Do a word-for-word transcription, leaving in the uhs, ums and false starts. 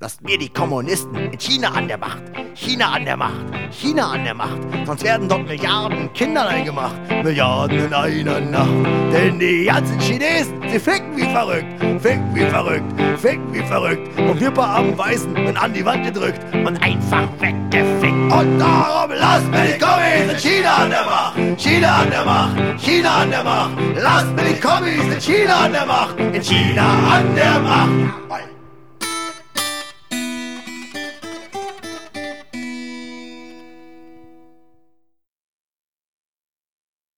lasst mir die Kommunisten in China an der Macht. China an der Macht, China an der Macht. Sonst werden dort Milliarden Kinderlein gemacht. Milliarden in einer Nacht. Denn die ganzen Chinesen, sie ficken wie verrückt. Ficken wie verrückt, ficken wie verrückt. Und wir paar armen Weißen werden an die Wand gedrückt und einfach weggefickt. Und darum lasst mir die Kommis in China an der Macht. China an der Macht, China an der Macht. Lasst mir die Kommis in China an der Macht. In China an der Macht.